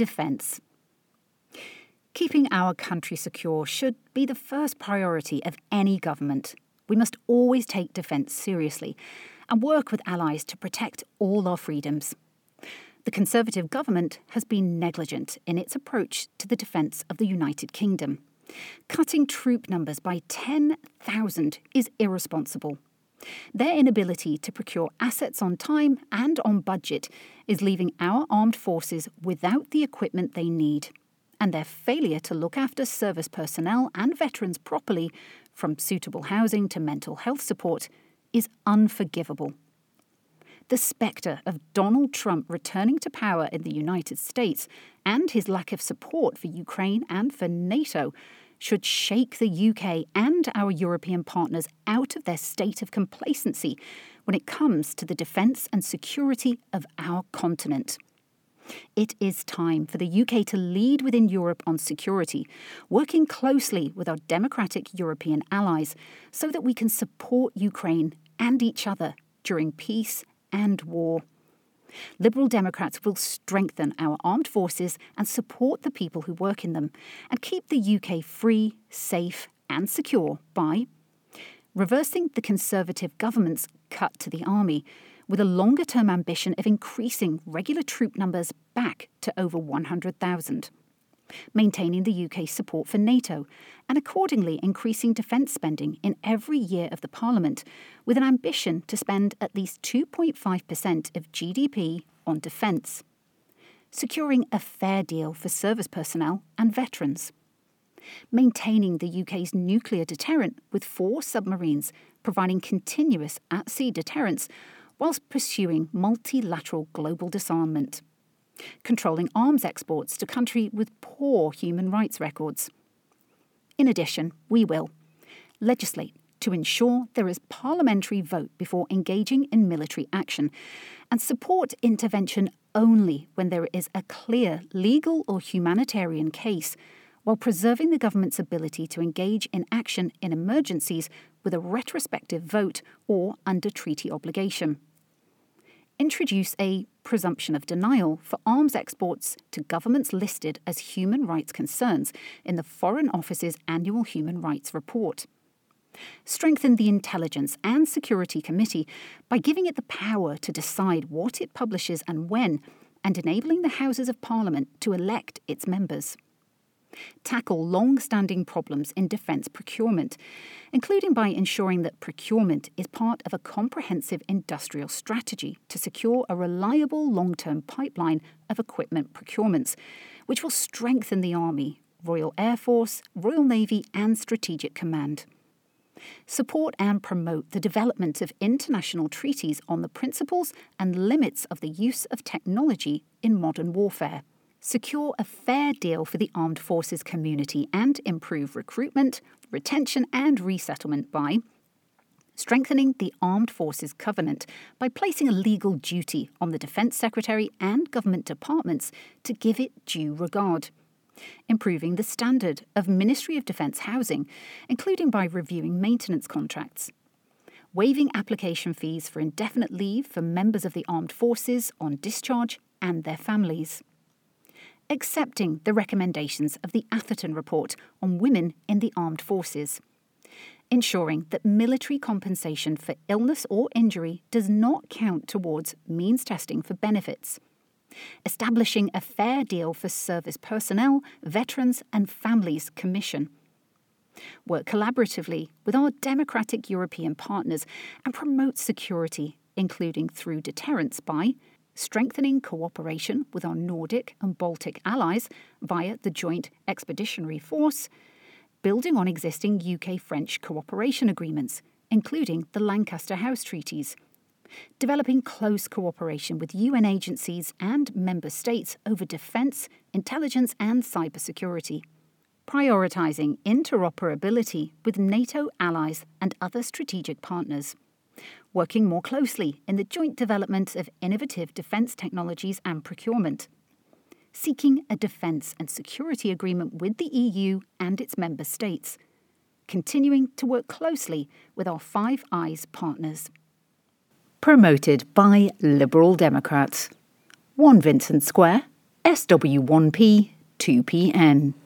defence. Keeping our country secure should be the first priority of any government. We must always take defence seriously and work with allies to protect all our freedoms. The Conservative government has been negligent in its approach to the defence of the United Kingdom. Cutting troop numbers by 10,000 is irresponsible. Their inability to procure assets on time and on budget is leaving our armed forces without the equipment they need, and their failure to look after service personnel and veterans properly, from suitable housing to mental health support, is unforgivable. The spectre of Donald Trump returning to power in the United States and his lack of support for Ukraine and for NATO should shake the UK and our European partners out of their state of complacency when it comes to the defence and security of our continent. It is time for the UK to lead within Europe on security, working closely with our democratic European allies so that we can support Ukraine and each other during peace and war. Liberal Democrats will strengthen our armed forces and support the people who work in them, and keep the UK free, safe and secure by reversing the Conservative government's cut to the army, with a longer-term ambition of increasing regular troop numbers back to over 100,000, maintaining the UK's support for NATO, and accordingly increasing defence spending in every year of the Parliament, with an ambition to spend at least 2.5% of GDP on defence. Securing a fair deal for service personnel and veterans. Maintaining the UK's nuclear deterrent with 4 submarines, providing continuous at-sea deterrence whilst pursuing multilateral global disarmament. Controlling arms exports to countries with poor human rights records. In addition, we will legislate to ensure there is parliamentary vote before engaging in military action, and support intervention only when there is a clear legal or humanitarian case, while preserving the government's ability to engage in action in emergencies with a retrospective vote or under treaty obligation. Introduce a presumption of denial for arms exports to governments listed as human rights concerns in the Foreign Office's annual Human Rights Report. Strengthen the Intelligence and Security Committee by giving it the power to decide what it publishes and when, and enabling the Houses of Parliament to elect its members. Tackle long-standing problems in defence procurement, including by ensuring that procurement is part of a comprehensive industrial strategy to secure a reliable long-term pipeline of equipment procurements, which will strengthen the Army, Royal Air Force, Royal Navy and Strategic Command. Support and promote the development of international treaties on the principles and limits of the use of technology in modern warfare. Secure a fair deal for the armed forces community and improve recruitment, retention and resettlement by strengthening the Armed Forces Covenant by placing a legal duty on the Defence Secretary and government departments to give it due regard. Improving the standard of Ministry of Defence housing, including by reviewing maintenance contracts. Waiving application fees for indefinite leave for members of the armed forces on discharge and their families. Accepting the recommendations of the Atherton Report on women in the armed forces. Ensuring that military compensation for illness or injury does not count towards means testing for benefits. Establishing a fair deal for service personnel, veterans and families commission. Work collaboratively with our democratic European partners and promote security, including through deterrence by strengthening cooperation with our Nordic and Baltic allies via the Joint Expeditionary Force, building on existing UK-French cooperation agreements, including the Lancaster House Treaties, developing close cooperation with UN agencies and member states over defence, intelligence and cybersecurity, prioritising interoperability with NATO allies and other strategic partners, working more closely in the joint development of innovative defence technologies and procurement, seeking a defence and security agreement with the EU and its member states, continuing to work closely with our Five Eyes partners. Promoted by Liberal Democrats. 1 Vincent Square, SW1P 2PN.